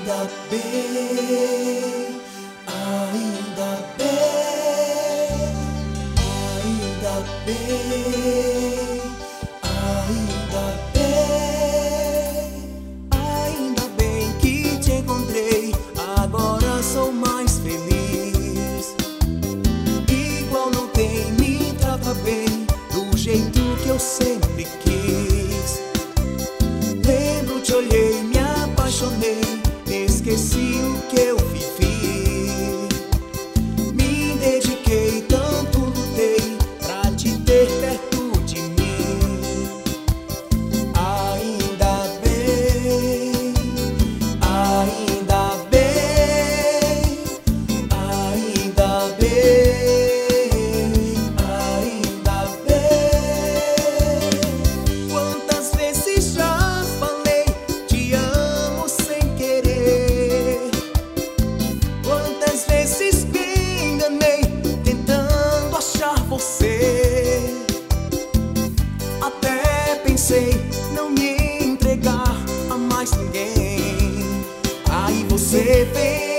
Ainda bem, ainda bem, ainda bem, ainda bem, ainda bem que te encontrei. Agora sou mais feliz. Igual não tem, me trata bem do jeito que eu sempre quis. Lembro, te olhei, me apaixonei, esqueci o que eu vivi. Me dediquei, tanto lutei pra te ter perto de mim. Ainda bem, ainda bem, ainda bem, ainda bem. Quantas vezes já falei te amo sem querer? Quantas vezes me enganei tentando achar você? Até pensei não me entregar a mais ninguém. Aí você vem